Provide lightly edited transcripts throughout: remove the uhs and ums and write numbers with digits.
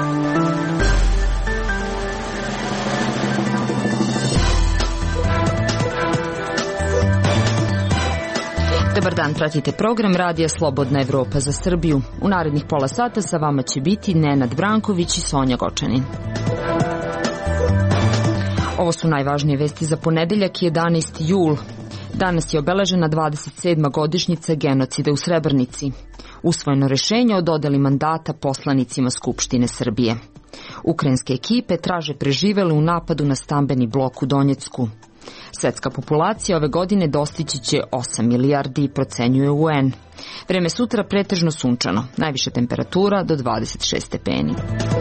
Dobar dan, pratite program Radija Slobodna Evropa za Srbiju. U narednih pola sata sa vama će biti Nenad Branković i Sonja Gočanin. Ovo su najvažnije vesti za ponedeljak, 11. jul. Danas je obeležena 27. godišnjica genocida u Srebrenici. Usvojeno rešenje o dodeli mandata poslanicima Skupštine Srbije. Ukrajinske ekipe traže preživele u napadu na stambeni blok u Donjecku. Svetska populacija ove godine dostići će 8 milijardi, procenjuje UN. Vreme sutra pretežno sunčano, najviša temperatura do 26 stepeni.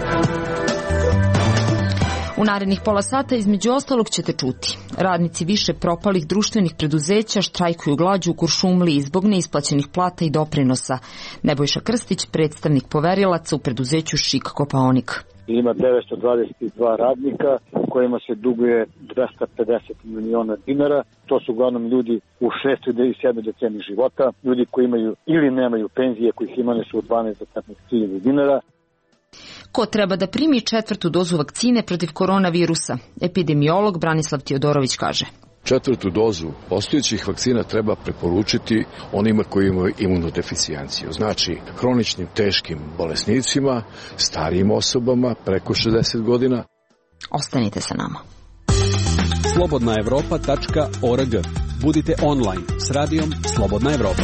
U narednih pola sata između ostalog ćete čuti. Radnici više propalih društvenih preduzeća štrajkuju glađu u Kuršumliji zbog neisplaćenih plata i doprinosa. Nebojša Krstić, predstavnik poverilaca u preduzeću Šik Kopaonik. Ima 922 radnika kojima se duguje 250 miliona dinara. To su uglavnom ljudi u 6. i 7. deceniji života. Ljudi koji imaju ili nemaju penzije, kojih imane su od 12 do 15.000 dinara. Ko treba da primi 4. dozu vakcine protiv koronavirusa? Epidemiolog Branislav Teodorović kaže. 4. dozu postojećih vakcina treba preporučiti onima koji imaju imunodeficijenciju. Znači, hroničnim teškim bolesnicima, starijim osobama preko 60 godina. Ostanite sa nama. slobodnaevropa.org. Budite online s radijom Slobodna Evropa.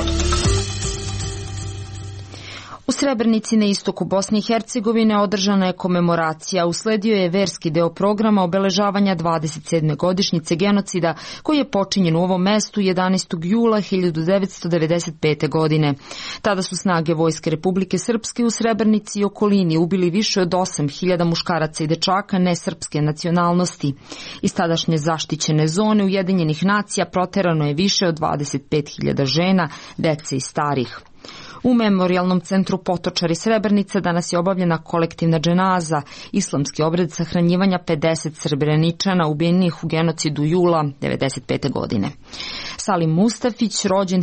U Srebrenici na istoku Bosne i Hercegovine održana je komemoracija. Usledio je verski deo programa obeležavanja 27. godišnjice genocida koji je počinjen u ovom mestu 11. jula 1995. godine. Tada su snage Vojske Republike Srpske u Srebrenici i okolini ubili više od 8.000 muškaraca i dečaka nesrpske nacionalnosti. Iz tadašnje zaštićene zone Ujedinjenih nacija proterano je više od 25.000 žena, dece i starih. U Memorijalnom centru Potočari Srebrenica danas je obavljena kolektivna dženaza, islamski obred sahranjivanja 50 Srebreničana ubijenih u genocidu jula 1995. godine. Salim Mustafić, rođen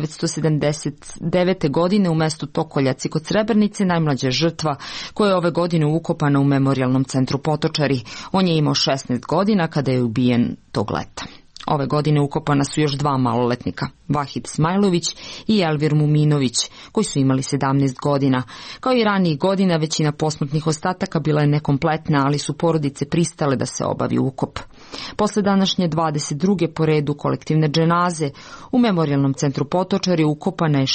1979. godine u mestu Tokoljaci kod Srebrenice, najmlađa žrtva koja je ove godine ukopana u Memorijalnom centru Potočari. On je imao 16 godina kada je ubijen tog leta. Ove godine ukopana su još 2 maloletnika, Vahid Smajlović i Elvir Muminović, koji su imali 17 godina. Kao i ranijih godina, većina posmrtnih ostataka bila je nekompletna, ali su porodice pristale da se obavi ukop. Posle današnje 22. po redu kolektivne dženaze, u Memorijalnom centru Potočari ukopana je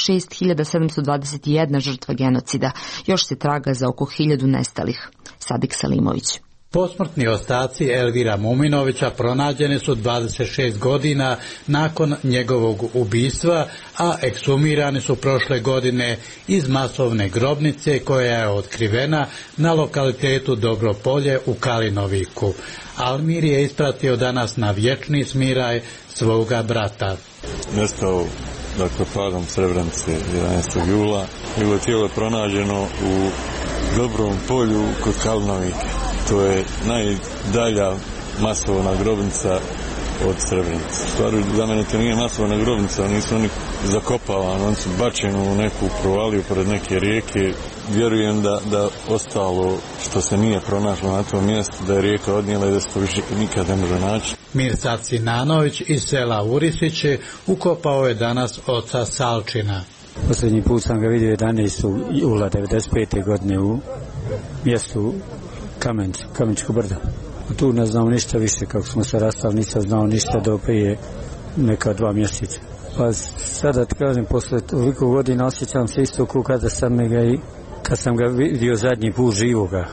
6.721 žrtva genocida. Još se traga za oko 1.000 nestalih. Sadik Salimović. Posmrtni ostaci Elvira Muminovića pronađeni su 26 godina nakon njegovog ubistva, a ekshumirani su prošle godine iz masovne grobnice koja je otkrivena na lokalitetu Dobro polje u Kalinoviku. Almir je ispratio danas na vječni smiraj svoga brata. Nestao, padom Srebrenice 11. jula. Njegovo tijelo je pronađeno u Dobrom polju kod Kalinovike. To je najdalja masovna grobnica od Srebrenice. Stvari, za mene to nije masovna grobnica, nisu oni zakopavani, oni su bačeni u neku provaliju pored neke rijeke. Vjerujem da ostalo što se nije pronašlo na tom mjestu, da je rijeka odnijela i da se to više nikad ne može naći. Mirsad Sinanović iz sela Urisiće ukopao je danas oca Salčina. Posljednji put sam ga vidio 11. jula 1995. godine u mjestu Kameničko brdo. Tu ne znao ništa više, kako smo se rastali, nisam znao ništa do prije neka 2 mjeseca. Pa sada ti kažem, posle toliko godina osjećam se isto kao kad sam ga vidio zadnji put živoga.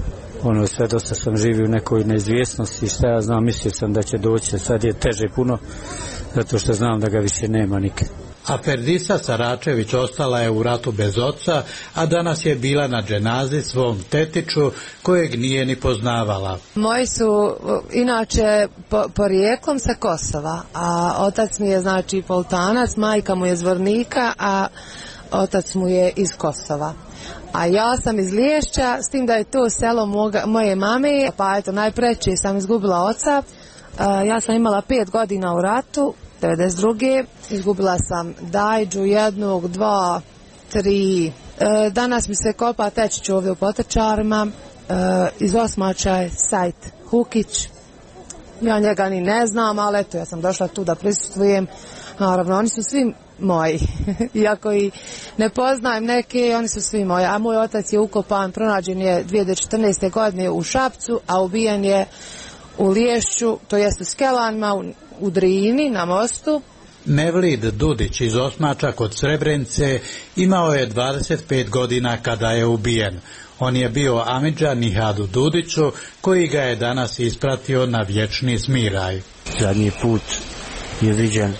Sve dosta sam živio u nekoj neizvjesnosti, šta ja znam, mislio sam da će doći, sad je teže puno, zato što znam da ga više nema nikad. A Ferdisa Saračević ostala je u ratu bez oca, a danas je bila na dženazi svom tetiću kojeg nije ni poznavala. Moji su inače porijeklom sa Kosova, a otac mi je Poltanac, majka mu je iz Zvornika, a otac mu je iz Kosova. A ja sam iz Liješća, s tim da je to selo moje mame, pa eto najpreći sam izgubila oca. Ja sam imala 5 godina u ratu, 92. Izgubila sam dajđu, 1, 2, 3. Danas mi se kopa tečić ovdje u Potočarima. iz Osmača je Sajt Hukić. Ja njega ni ne znam, ali eto, ja sam došla tu da prisustvujem. Naravno, oni su svi moji, iako i ne poznajem neke, oni su svi moji. A moj otac je ukopan, pronađen je 2014. godine u Šapcu, a ubijen je u Liješću, to jest u Skelanima, u Drini, na mostu. Mevlid Dudić iz Osmača kod Srebrenice imao je 25 godina kada je ubijen. On je bio amidža Nihadu Dudiću, koji ga je danas ispratio na vječni smiraj. Zadnji put je viđen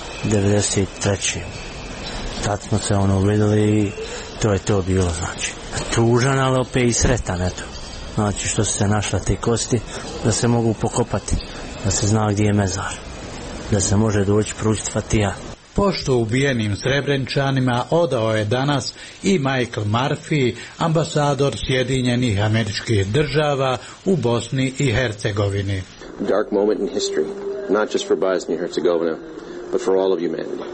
93. Tad smo se vidjeli i to je to bilo, znači. Tužan, ali opet i sretan, eto. Znači što su se našla te kosti, da se mogu pokopati, da se zna gdje je mezar, da se može doći pružiti fatija. Poštu ubijenim Srebreničanima odao je danas i Michael Murphy, ambasador Sjedinjenih Američkih Država u Bosni i Hercegovini. Dark moment in history, not just for Bosnia and Herzegovina, but for all of humanity.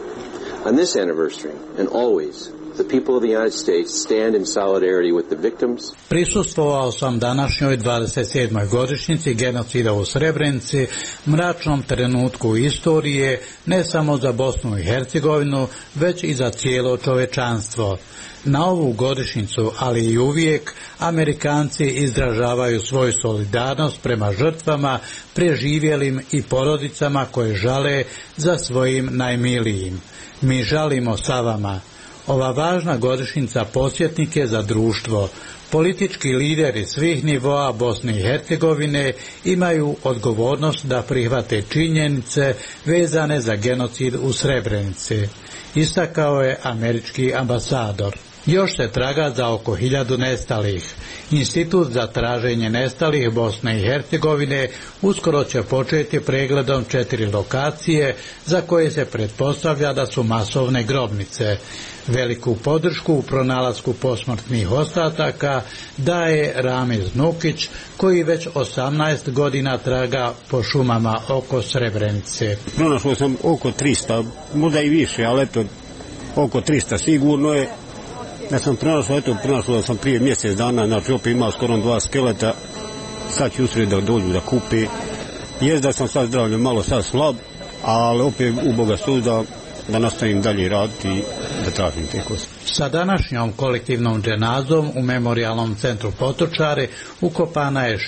On this anniversary, and always, the people of the United States stand in solidarity with the victims. Prisustvovao sam današnjoj 27. godišnjici genocida u Srebrenici, mračnom trenutku istorije, ne samo za Bosnu i Hercegovinu, već i za cijelo čovečanstvo. Na ovu godišnjicu, ali i uvijek, Amerikanci izražavaju svoju solidarnost prema žrtvama, preživjelim i porodicama koje žale za svojim najmilijim. Mi žalimo sa vama. Ova važna godišnjica podsjetnik je za društvo. Politički lideri svih nivoa Bosne i Hercegovine imaju odgovornost da prihvate činjenice vezane za genocid u Srebrenici, istakao je američki ambasador. Još se traga za oko 1000 nestalih. Institut za traženje nestalih Bosne i Hercegovine uskoro će početi pregledom 4 lokacije za koje se pretpostavlja da su masovne grobnice. Veliku podršku u pronalasku posmrtnih ostataka daje Ramiz Nukić, koji već 18 godina traga po šumama oko Srebrenice. Pronašao sam oko 300, možda i više, ali eto, oko 300 sigurno je. Ja sam pronašao sam prije mjesec dana, znači opet imao skoro 2 skeleta, sad ću usred da dođu da kupi. Jest da sam sad zdravlje malo sad slab, ali opet u Boga suda da nastavim dalje raditi i da tražim te kosti. Sa današnjom kolektivnom dženazom u Memorijalnom centru Potočare ukopana je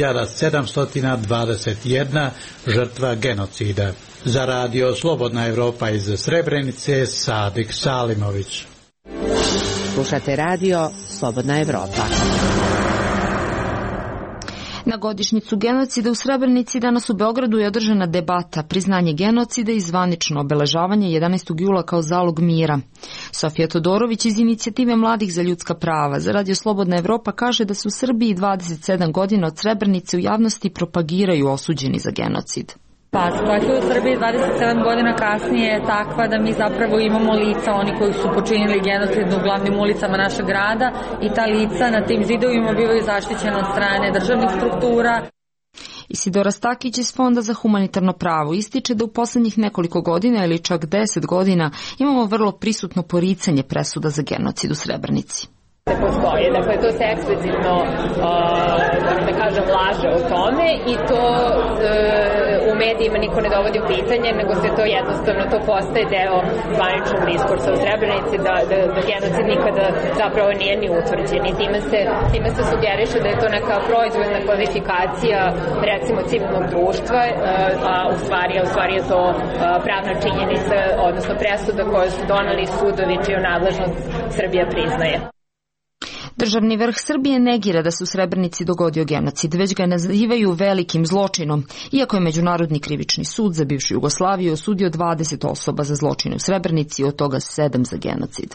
6721 žrtva genocida. Za radio Slobodna Evropa iz Srebrenice, Sadik Salimović. Slušate radio Slobodna Evropa. Na godišnjicu genocida u Srebrenici danas u Beogradu je održana debata, priznanje genocida i zvanično obeležavanje 11. jula kao zalog mira. Sofija Todorović iz Inicijative mladih za ljudska prava za radio Slobodna Evropa kaže da se u Srbiji 27 godina od Srebrenice u javnosti propagiraju osuđeni za genocid. Pa situacija u Srbiji 27 godina kasnije je takva da mi zapravo imamo lica, oni koji su počinili genocid u glavnim ulicama našeg grada, i ta lica na tim zidovima bivaju zaštićena od strane državnih struktura. Isidora Stakić iz Fonda za humanitarno pravo ističe da u posljednjih nekoliko godina ili čak 10 godina imamo vrlo prisutno poricanje presuda za genocid u Srebrenici. Postoje. Dakle, to se eksplicitno, da kažem, laže o tome i to u medijima niko ne dovodi u pitanje, nego se to jednostavno, to postaje deo zvaničnog diskursa u Srebrenici, da genocid nikada zapravo nije ni utvrđen. I time se sugeriše da je to neka proizvoljna kvalifikacija, recimo, civilnog društva, a u stvari je to pravna činjenica, odnosno presuda koje su doneli sudovi čiju nadležnost Srbija priznaje. Državni vrh Srbije negira da se u Srebrenici dogodio genocid, već ga nazivaju velikim zločinom, iako je Međunarodni krivični sud za bivšu Jugoslaviju osudio 20 osoba za zločine u Srebrenici, od toga 7 za genocid.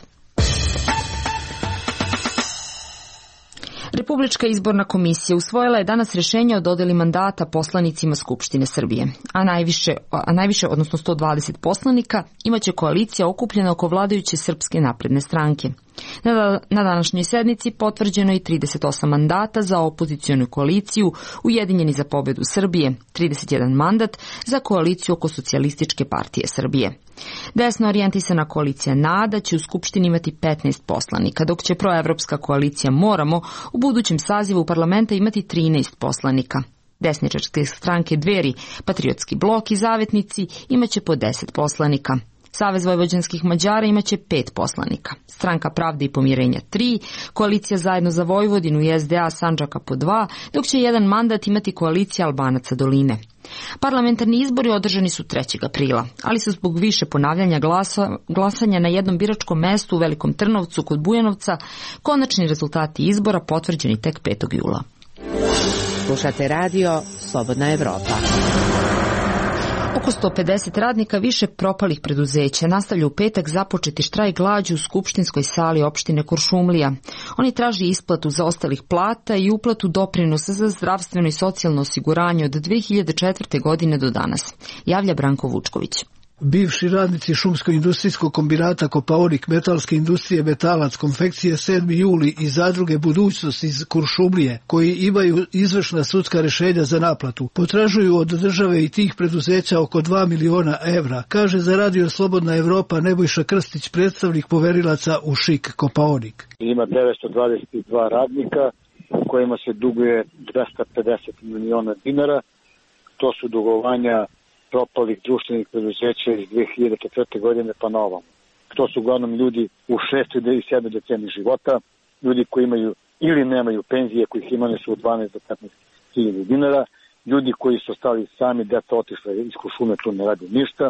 Republička izborna komisija usvojila je danas rješenje o dodjeli mandata poslanicima Skupštine Srbije, a najviše, odnosno 120 poslanika, imaće koalicija okupljena oko vladajuće Srpske napredne stranke. Na današnjoj sednici potvrđeno je 38 mandata za opozicionu koaliciju Ujedinjeni za pobedu Srbije, 31 mandat za koaliciju oko Socijalističke partije Srbije. Desno orijentisana koalicija NADA će u Skupštini imati 15 poslanika, dok će proevropska koalicija Moramo u budućem sazivu parlamenta imati 13 poslanika. Desničarske stranke Dveri, Patriotski blok i Zavetnici imaće po 10 poslanika. Savez vojvođanskih Mađara imaće 5 poslanika. Stranka Pravde i pomirenja 3, koalicija Zajedno za Vojvodinu i SDA Sandžaka po 2, dok će jedan mandat imati koalicija Albanaca Doline. Parlamentarni izbori održani su 3. aprila, ali su zbog više ponavljanja glasanja na jednom biračkom mestu u Velikom Trnovcu kod Bujanovca konačni rezultati izbora potvrđeni tek 5. jula. Slušate radio Slobodna Evropa. Oko 150 radnika više propalih preduzeća nastavlja u petak započeti štrajk glađu u skupštinskoj sali opštine Kuršumlija. Oni traži isplatu zaostalih plata i uplatu doprinosa za zdravstveno i socijalno osiguranje od 2004. godine do danas, javlja Branko Vučković. Bivši radnici šumsko-industrijskog kombinata Kopaonik, metalske industrije Metalac, konfekcije 7. juli i zadruge Budućnost iz Kuršumlije, koji imaju izvršna sudska rješenja za naplatu, potražuju od države i tih preduzeća oko 2 miliona evra, kaže za radio Slobodna Evropa Nebojša Krstić, predstavnik poverilaca u ŠIK Kopaonik. Ima 922 radnika kojima se duguje 250 miliona dinara. To su dugovanja propalih društvenih preduzeća iz 2004. godine pa na ovom. To su uglavnom ljudi u 6. i 7. deceniji života, ljudi koji imaju ili nemaju penzije, kojih imane su od 12 do 15 hiljada dinara, ljudi koji su ostali sami, deca otišla iz Kuršume, tu ne radi ništa.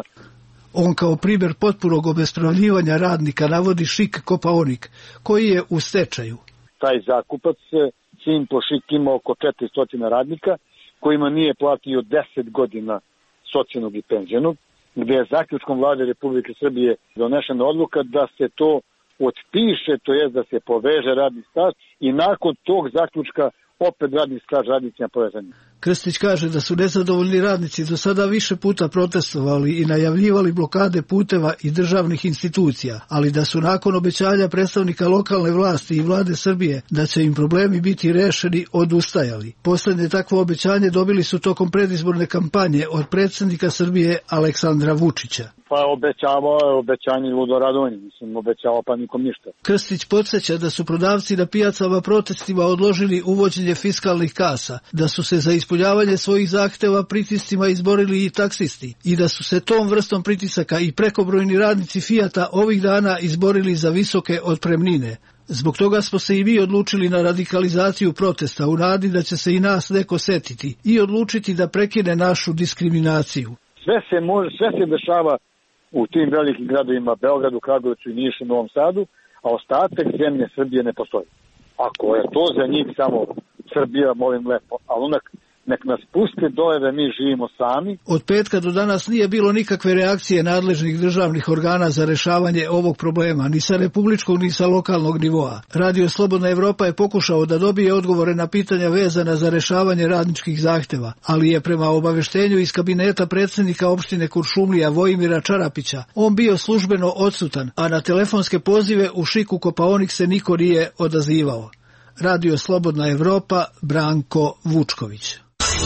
On kao primjer potpunog obespravljivanja radnika navodi ŠIK Kopaonik, koji je u stečaju. Taj zakupac, Simpo ŠIK ima oko 400 radnika, kojima nije platio 10 godina socijalnog i penzionog, gdje je zaključkom vlade Republike Srbije donešena odluka da se to otpiše, to jest da se poveže radni staž i nakon tog zaključka opet radni staž radnicima povezani. Krstić kaže da su nezadovoljni radnici do sada više puta protestovali i najavljivali blokade puteva i državnih institucija, ali da su nakon obećanja predstavnika lokalne vlasti i vlade Srbije da će im problemi biti rešeni odustajali. Posljednje takvo obećanje dobili su tokom predizborne kampanje od predsjednika Srbije Aleksandra Vučića. Pa obećavao je obećanje ludo radovanje, obećavao pa nikom ništa. Krstić podsjeća da su prodavci na pijacama protestima odložili uvođenje fiskalnih kasa, da su se za ispunjavanje svojih zahteva pritiscima izborili i taksisti i da su se tom vrstom pritisaka i prekobrojni radnici Fijata ovih dana izborili za visoke otpremnine. Zbog toga smo se i mi odlučili na radikalizaciju protesta u nadi da će se i nas neko setiti i odlučiti da prekine našu diskriminaciju. Sve se dešava u tim velikim gradovima, Beogradu, Kragujevcu i Nišu, Novom Sadu, a ostatak zemlje Srbije ne postoji. Ako je to za njih samo Srbija, molim lepo, ali nek nas puste dole da mi živimo sami. Od petka do danas nije bilo nikakve reakcije nadležnih državnih organa za rešavanje ovog problema, ni sa republičkog ni sa lokalnog nivoa. Radio Slobodna Evropa je pokušao da dobije odgovore na pitanja vezana za rešavanje radničkih zahteva, ali je prema obaveštenju iz kabineta predsjednika opštine Kuršumlija Vojimira Čarapića on bio službeno odsutan, a na telefonske pozive u ŠIK-u Kopaonik se niko nije odazivao. Radio Slobodna Evropa, Branko Vučković.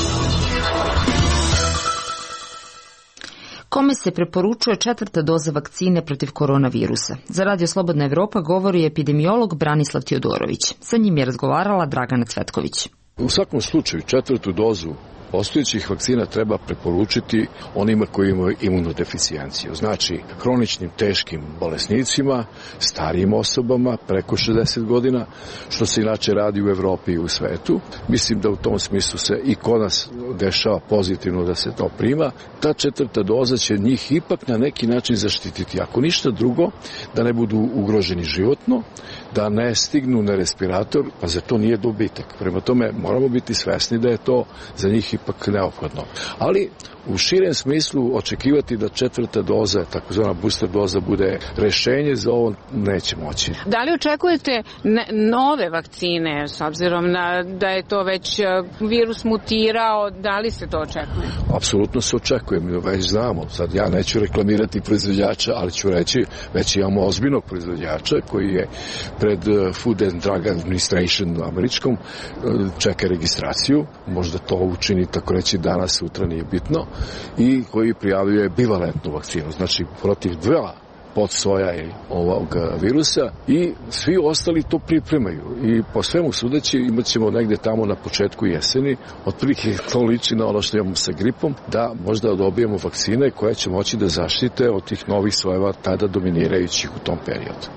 Kome se preporučuje 4. doza vakcine protiv koronavirusa? Za Radio Slobodna Evropa govori epidemiolog Branislav Teodorović. Sa njim je razgovarala Dragana Cvetković. U svakom slučaju 4. dozu postojećih vakcina treba preporučiti onima koji imaju imunodeficijenciju. Znači, hroničnim teškim bolesnicima, starijim osobama preko 60 godina, što se inače radi u Evropi i u svetu. Mislim da u tom smislu se i kod nas dešava pozitivno da se to prima. Ta 4. doza će njih ipak na neki način zaštititi. Ako ništa drugo, da ne budu ugroženi životno, da ne stignu na respirator, pa za to nije dobitak. Prema tome, moramo biti svesni da je to za njih ipak neophodno. Ali u širem smislu očekivati da 4. doza, takozvana booster doza, bude rešenje za ovo neće moći. Da li očekujete nove vakcine, s obzirom na da je to već virus mutirao, da li se to očekuje? Apsolutno se očekuje, mi već znamo. Sad ja neću reklamirati proizvođača, ali ću reći, već imamo ozbiljnog proizvođača koji je pred Food and Drug Administration američkom čeka registraciju, možda to učini tako reći danas, sutra, nije bitno, i koji prijavljuje bivalentnu vakcinu, znači protiv dva podsoja ovog virusa, i svi ostali to pripremaju i po svemu sudeći imat ćemo negde tamo na početku jeseni, otprilike to liči na ono što imamo sa gripom, da možda dobijemo vakcine koje će moći da zaštite od tih novih sojeva tada dominirajućih u tom periodu.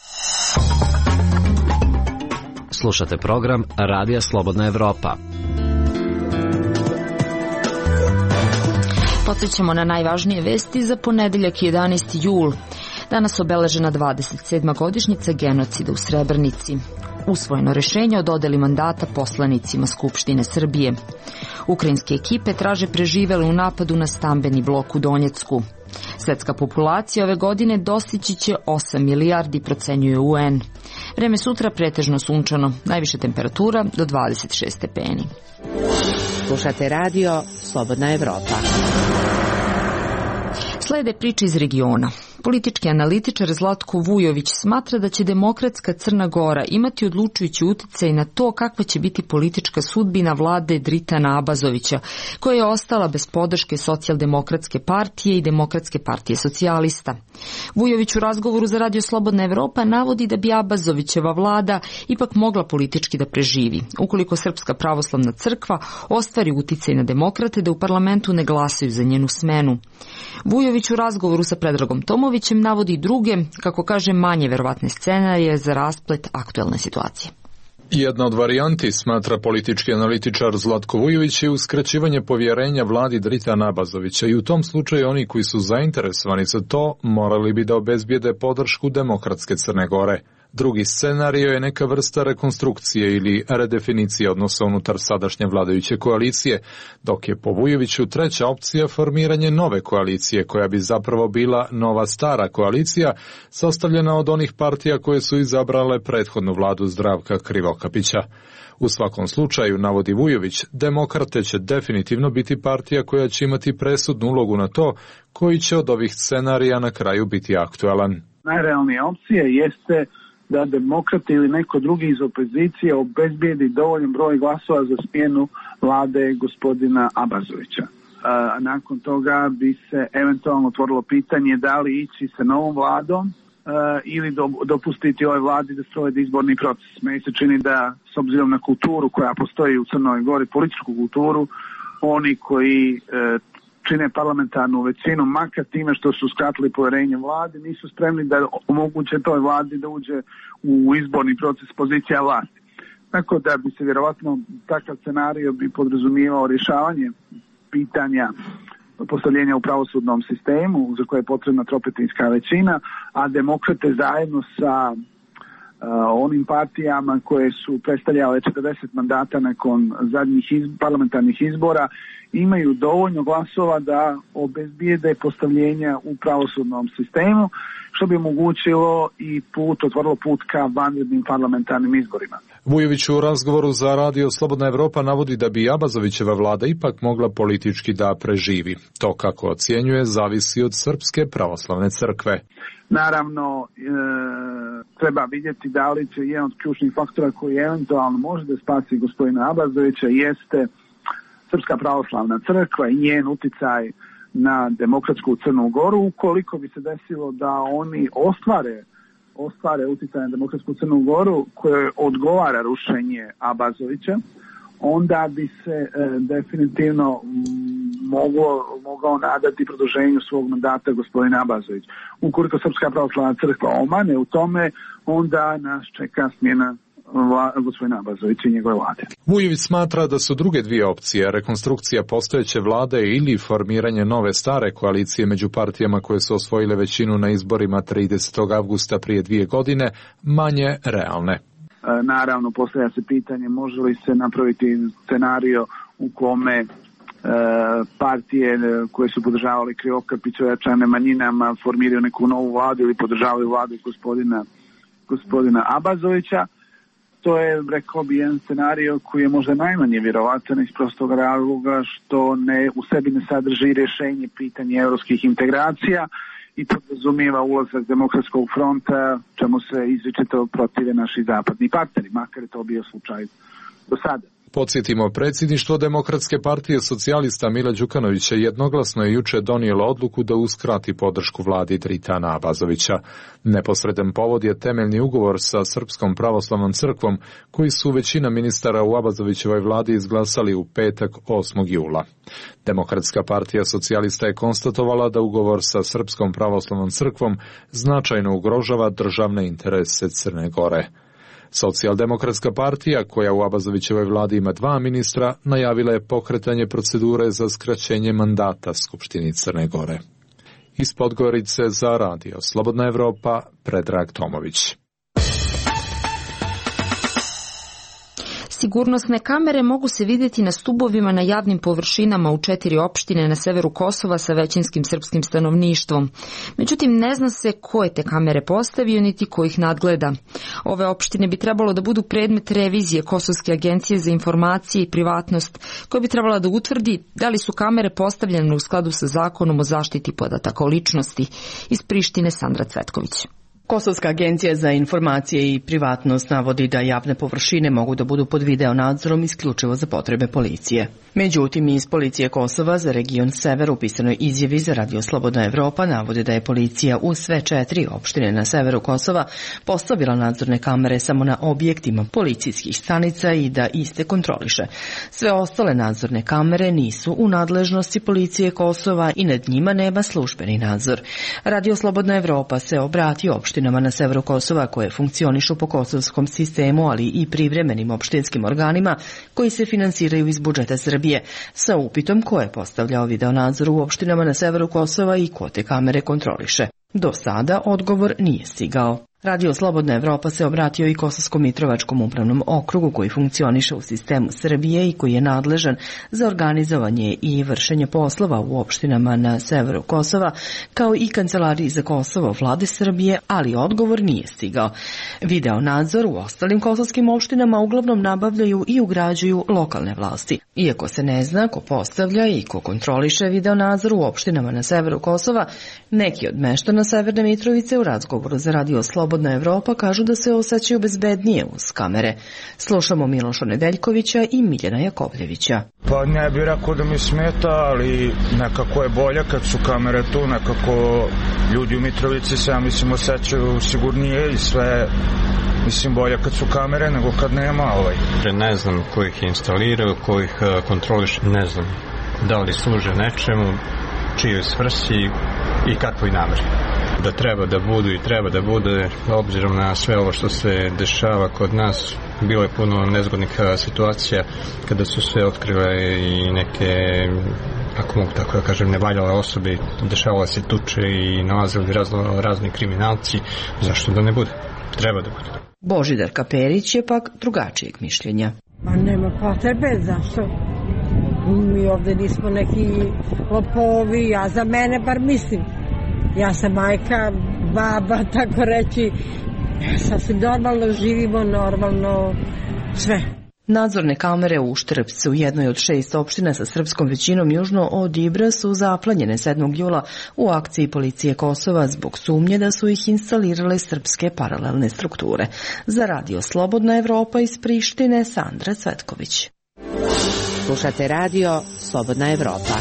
Slušate program Radija Slobodna Evropa. Podsjećamo na najvažnije vesti za ponedeljak 11. jul. Danas obeležena 27. godišnjica genocida u Srebrenici. Usvojeno rešenje o dodeli mandata poslanicima Skupštine Srbije. Ukrajinske ekipe traže preživele u napadu na stambeni blok u Donjecku. Svetska populacija ove godine dostići će 8 milijardi, procenjuje UN. Vreme sutra pretežno sunčano, najviša temperatura do 26 stepeni. Slušate radio Slobodna Evropa. Slede priče iz regiona. Politički analitičar Zlatko Vujović smatra da će demokratska Crna Gora imati odlučujući uticaj na to kakva će biti politička sudbina vlade Dritana Abazovića, koja je ostala bez podrške Socijaldemokratske partije i Demokratske partije socijalista. Vujović u razgovoru za Radio Slobodna Evropa navodi da bi Abazovićeva vlada ipak mogla politički da preživi, ukoliko Srpska pravoslavna crkva ostvari uticaj na demokrate da u parlamentu ne glasaju za njenu smenu. Vujović u razgovoru sa Predragom Tomovićem navodi druge, kako kaže, manje verovatne scenarije za rasplet aktuelne situacije. Jedna od varijanti, smatra politički analitičar Zlatko Vujović, je uskraćivanje povjerenja vladi Dritana Abazovića, i u tom slučaju oni koji su zainteresovani za to morali bi da obezbijede podršku demokratske Crne Gore. Drugi scenario je neka vrsta rekonstrukcije ili redefinicije odnosa unutar sadašnje vladajuće koalicije, dok je po Vujoviću treća opcija formiranje nove koalicije, koja bi zapravo bila nova stara koalicija, sastavljena od onih partija koje su izabrale prethodnu vladu Zdravka Krivokapića. U svakom slučaju, navodi Vujović, demokrate će definitivno biti partija koja će imati presudnu ulogu na to koji će od ovih scenarija na kraju biti aktualan. Najrealnija opcija jeste da demokrati ili neko drugi iz opozicije obezbijedi dovoljan broj glasova za smjenu vlade gospodina Abazovića. Nakon toga bi se eventualno otvorilo pitanje da li ići sa novom vladom ili dopustiti ovoj vladi da sprovede izborni proces. Meni se čini da, s obzirom na kulturu koja postoji u Crnoj Gori, političku kulturu, oni koji čine parlamentarnu većinu, makar time što su skratili povjerenje vladi, nisu spremni da omoguće toj vladi da uđe u izborni proces pozicija vlasti. Tako da bi se vjerovatno takav scenario bi podrazumijevao rješavanje pitanja postavljenja u pravosudnom sistemu za koje je potrebna tropetinska većina, a demokrate zajedno sa onim partijama koje su predstavljale 40 mandata nakon zadnjih parlamentarnih izbora imaju dovoljno glasova da obezbijede postavljenja u pravosudnom sistemu, što bi omogućilo i otvorilo put ka vanrednim parlamentarnim izborima. Vujović u razgovoru za Radio Slobodna Evropa navodi da bi Abazovićeva vlada ipak mogla politički da preživi. To, kako ocjenjuje, zavisi od Srpske pravoslavne crkve. Naravno, treba vidjeti da li će jedan od ključnih faktora koji eventualno može da spasi gospodina Abazovića jeste Srpska pravoslavna crkva i njen uticaj na demokratsku Crnu Goru. Ukoliko bi se desilo da oni ostvare uticaj na demokratsku Crnu Goru koje odgovara rušenje Abazovića, onda bi se definitivno mogao nadati produženju svog mandata gospodina Abazović. Ukoliko Srpska pravoslavna crkva omane u tome, onda nas čeka smjena gospodina Abazovića i njegove vlade. Vujović smatra da su druge dvije opcije, rekonstrukcija postojeće vlade ili formiranje nove stare koalicije među partijama koje su osvojile većinu na izborima 30. avgusta prije 2 godine, manje realne. Naravno, postavlja se pitanje može li se napraviti scenario u kome partije koje su podržavali Krivokapića ojačane manjinama formiraju neku novu vladu ili podržavaju vladu gospodina Abazovića. To je, rekao bi, jedan scenario koji je možda najmanje vjerovatan iz prostog razloga što u sebi ne sadrži rješenje pitanja europskih integracija i podrazumijeva ulazak Demokratskog fronta, čemu se izričito protive naši zapadni partneri, makar je to bio slučaj do sada. Podsjetimo, predsjedništvo Demokratske partije socijalista Mila Đukanovića jednoglasno je juče donijelo odluku da uskrati podršku vladi Dritana Abazovića. Neposredan povod je temeljni ugovor sa Srpskom pravoslavnom crkvom, koji su većina ministara u Abazovićevoj vladi izglasali u petak 8. jula. Demokratska partija socijalista je konstatovala da ugovor sa Srpskom pravoslavnom crkvom značajno ugrožava državne interese Crne Gore. Socijaldemokratska partija, koja u Abazovićevoj vladi ima 2 ministra, najavila je pokretanje procedure za skraćenje mandata Skupštini Crne Gore. Iz Podgorice za radio Slobodna Evropa, Predrag Tomović. Sigurnosne kamere mogu se vidjeti na stubovima na javnim površinama u 4 opštine na severu Kosova sa većinskim srpskim stanovništvom. Međutim, ne zna se ko je te kamere postavio niti ko ih nadgleda. Ove opštine bi trebalo da budu predmet revizije Kosovske agencije za informacije i privatnost, koja bi trebala da utvrdi da li su kamere postavljene u skladu sa zakonom o zaštiti podataka o ličnosti. Iz Prištine Sandra Cvetković. Kosovska agencija za informacije i privatnost navodi da javne površine mogu da budu pod video nadzorom isključivo za potrebe policije. Međutim, iz policije Kosova za region Sever u pisanoj izjavi za radio Slobodna Evropa navode da je policija u sve 4 opštine na severu Kosova postavila nadzorne kamere samo na objektima policijskih stanica i da iste kontroliše. Sve ostale nadzorne kamere nisu u nadležnosti policije Kosova i nad njima nema službeni nadzor. Radio Slobodna Evropa se obratio opštinama na severu Kosova koje funkcionišu po kosovskom sistemu, ali i privremenim opštinskim organima koji se finansiraju iz budžeta Srbije, sa upitom ko je postavljao video nadzor u opštinama na severu Kosova i ko te kamere kontroliše. Do sada odgovor nije stigao. Radio Slobodna Evropa se obratio i Kosovsko-Mitrovačkom upravnom okrugu koji funkcioniše u sistemu Srbije i koji je nadležan za organizovanje i vršenje poslova u opštinama na severu Kosova, kao i Kancelariji za Kosovo vlade Srbije, ali odgovor nije stigao. Video nadzor u ostalim kosovskim opštinama uglavnom nabavljaju i ugrađuju lokalne vlasti. Iako se ne zna ko postavlja i ko kontroliše video nadzor u opštinama na severu Kosova, neki od meštana Severne Mitrovice u razgovoru za Radio Slobodna Evropa kažu da se osjećaju bezbednije uz kamere. Slušamo Miloša Nedeljkovića i Miljana Jakovljevića. Pa ne bih rekao da mi smeta, ali nekako je bolje kad su kamere tu, nekako ljudi u Mitrovici se, ja mislim, osjećaju sigurnije i sve, mislim, bolje kad su kamere nego kad nema. Ne znam ko ih instaliraju, ko ih kontroliše, ne znam da li služe nečemu, čijoj svrsi i kakvoj nameri. Da treba da budu i treba da bude, obzirom na sve ovo što se dešava kod nas, bilo je puno nezgodnih situacija kada su se otkrile i neke, ako mogu tako da kažem, nevaljale osobe, dešavale se tuče i nalazili razni kriminalci. Zašto da ne bude? Treba da bude. Božidar Kaperić je pak drugačijeg mišljenja. Ma nema potrebe, zašto? Mi ovde nismo neki lopovi, ja za mene bar mislim. Ja sam majka, baba, tako reći, sasvim normalno živimo, normalno sve. Nadzorne kamere u Štrpcu, jednoj od 6 opština sa srpskom većinom južno od Ibra, su zaplanjene 7. jula u akciji policije Kosova zbog sumnje da su ih instalirale srpske paralelne strukture. Za radio Slobodna Evropa iz Prištine, Sandra Cvetković. Slušate radio Slobodna Evropa.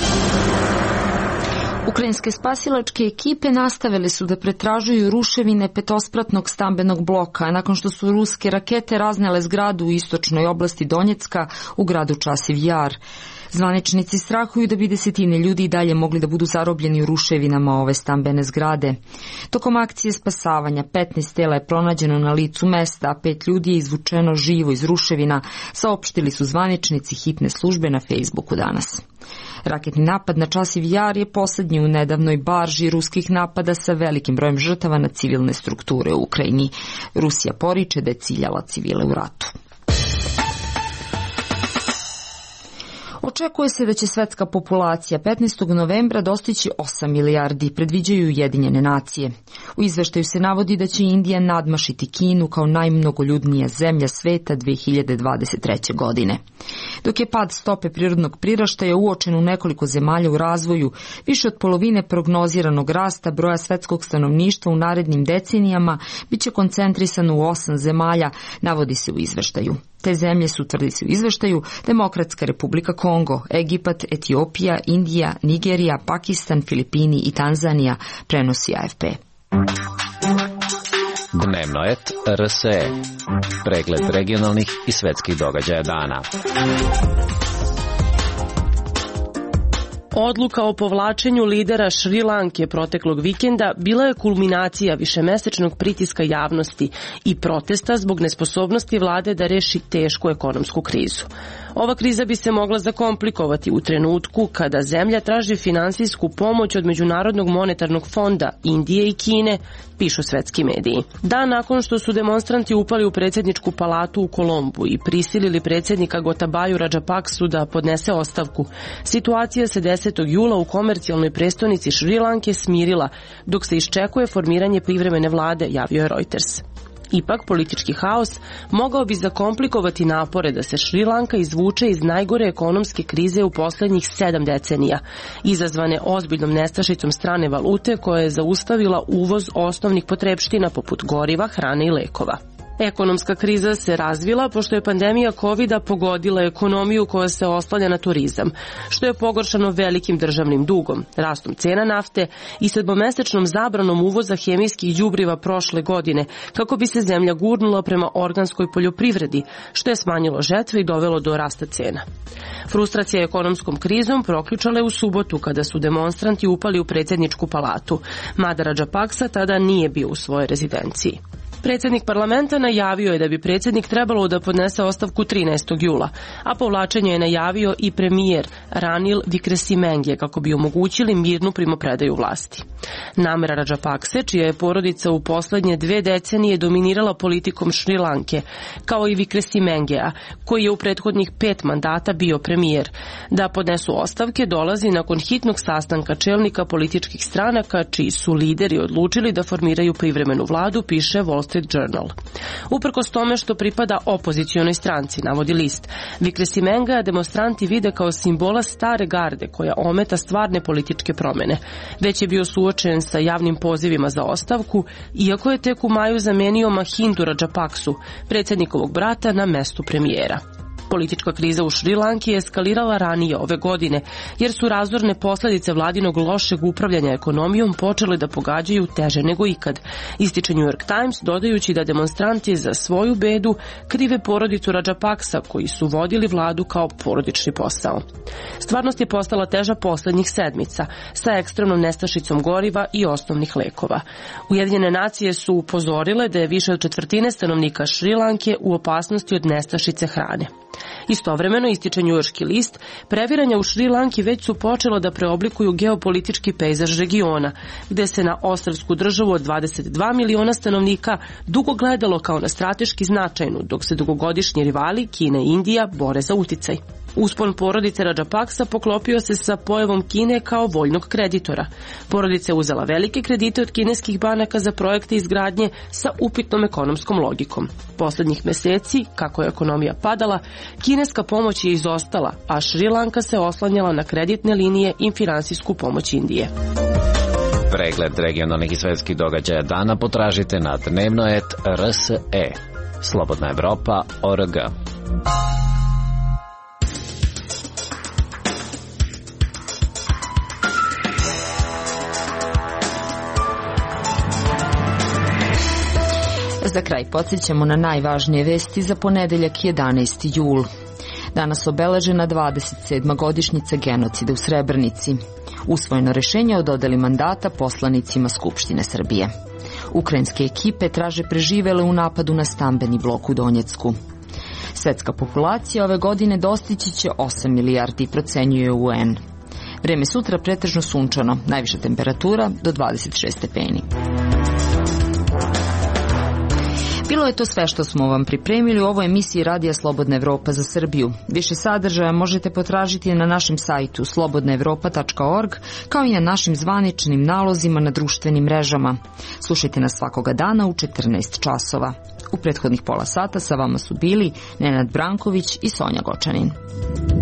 Ukrajinske spasilačke ekipe nastavile su da pretražuju ruševine petospratnog stambenog bloka nakon što su ruske rakete raznele zgradu u istočnoj oblasti Donjecka u gradu Časiv Jar. Zvaničnici strahuju da bi desetine ljudi i dalje mogli da budu zarobljeni u ruševinama ove stambene zgrade. Tokom akcije spasavanja 15 tela je pronađeno na licu mesta, a 5 ljudi je izvučeno živo iz ruševina, saopštili su zvaničnici hitne službe na Facebooku danas. Raketni napad na Časiv Jar je poslednji u nedavnoj barži ruskih napada sa velikim brojem žrtava na civilne strukture u Ukrajini. Rusija poriče da je ciljala civile u ratu. Očekuje se da će svetska populacija 15. novembra dostići 8 milijardi, predviđaju Ujedinjene nacije. U izveštaju se navodi da će Indija nadmašiti Kinu kao najmnogoljudnija zemlja sveta 2023. godine. Dok je pad stope prirodnog priraštaja uočen u nekoliko zemalja u razvoju, više od polovine prognoziranog rasta broja svetskog stanovništva u narednim decenijama biće koncentrisano u 8 zemalja, navodi se u izveštaju. Te zemlje su, tvrdi se u izveštaju, Demokratska republika Kongo, Egipat, Etiopija, Indija, Nigerija, Pakistan, Filipini i Tanzanija, prenosi AFP. Dnevnoet RSE. Pregled regionalnih i svetskih događaja dana. Odluka o povlačenju lidera Šri Lanke proteklog vikenda bila je kulminacija višemesečnog pritiska javnosti i protesta zbog nesposobnosti vlade da reši tešku ekonomsku krizu. Ova kriza bi se mogla zakomplikovati u trenutku kada zemlja traži finansijsku pomoć od Međunarodnog monetarnog fonda, Indije i Kine, pišu svetski mediji. Dan nakon što su demonstranti upali u predsjedničku palatu u Kolombu i prisilili predsjednika Gotabaju Rajapaksu da podnese ostavku, situacija se 10. jula u komercijalnoj prestonici Šri Lanke smirila, dok se iščekuje formiranje privremene vlade, javio je Reuters. Ipak, politički haos mogao bi zakomplikovati napore da se Šri Lanka izvuče iz najgore ekonomske krize u posljednjih 7 decenija, izazvane ozbiljnom nestašicom strane valute koja je zaustavila uvoz osnovnih potrepština poput goriva, hrane i lekova. Ekonomska kriza se razvila pošto je pandemija COVID-a pogodila ekonomiju koja se oslanja na turizam, što je pogoršano velikim državnim dugom, rastom cena nafte i 7-mesečnom zabranom uvoza hemijskih đubriva prošle godine, kako bi se zemlja gurnula prema organskoj poljoprivredi, što je smanjilo žetve i dovelo do rasta cena. Frustracija ekonomskom krizom proključala je u subotu kada su demonstranti upali u predsjedničku palatu, mada Rajapaksa tada nije bio u svojoj rezidenciji. Predsjednik parlamenta najavio je da bi predsjednik trebalo da podnese ostavku 13. jula, a povlačenje je najavio i premijer Ranil Wickremesinghe kako bi omogućili mirnu primopredaju vlasti. Namera Rajapakse, čija je porodica u posljednje 2 decenije dominirala politikom Šri Lanke, kao i Wickremesingea, koji je u prethodnih 5 mandata bio premijer, da podnesu ostavke dolazi nakon hitnog sastanka čelnika političkih stranaka, čiji su lideri odlučili da formiraju privremenu vladu, piše Wall Street Journal. Uprkos tome što pripada opozicionoj stranci, navodi list, Wickremesingea demonstranti vide kao simbola stare garde koja ometa stvarne političke promjene. Već je bio suočen sa javnim pozivima za ostavku, iako je tek u maju zamenio Mahindu Rajapaksu, predsjednikovog brata, na mestu premijera. Politička kriza u Šri Lanki je eskalirala ranije ove godine, jer su razorne posljedice vladinog lošeg upravljanja ekonomijom počele da pogađaju teže nego ikad, ističe New York Times, dodajući da demonstranti za svoju bedu krive porodicu Rajapaksa, koji su vodili vladu kao porodični posao. Stvarnost je postala teža posljednjih sedmica, sa ekstremnom nestašicom goriva i osnovnih lekova. Ujedinjene nacije su upozorile da je više od 1/4 stanovnika Šri Lanke u opasnosti od nestašice hrane. Istovremeno, ističe njujorški list, previranja u Šri Lanki već su počela da preoblikuju geopolitički pejzaž regiona, gde se na ostrvsku državu od 22 miliona stanovnika dugo gledalo kao na strateški značajnu, dok se dugogodišnji rivali Kina i Indija bore za uticaj. Uspon porodice Rajapaksa poklopio se sa pojavom Kine kao voljnog kreditora. Porodica je uzela velike kredite od kineskih banaka za projekte izgradnje sa upitnom ekonomskom logikom. Posljednjih meseci, kako je ekonomija padala, kineska pomoć je izostala, a Šri Lanka se oslanjala na kreditne linije i finansijsku pomoć Indije. Pregled regionalnih i svetskih događaja dana potražite na Dnevnoet RSE. Slobodna Evropa.org. Za kraj podsjećamo na najvažnije vesti za ponedeljak 11. jul. Danas obeležena 27. godišnjica genocida u Srebrenici. Usvojeno rešenje o dodeli mandata poslanicima Skupštine Srbije. Ukrajinske ekipe traže preživele u napadu na stambeni blok u Donjecku. Svetska populacija ove godine dostići će 8 milijardi, procenjuje UN. Vreme sutra pretežno sunčano, najviša temperatura do 26 stepeni. Bilo je to sve što smo vam pripremili u ovoj emisiji Radija Slobodna Evropa za Srbiju. Više sadržaja možete potražiti na našem sajtu slobodnaevropa.org, kao i na našim zvaničnim nalozima na društvenim mrežama. Slušajte nas svakoga dana u 14 časova. U prethodnih pola sata sa vama su bili Nenad Branković i Sonja Gočanin.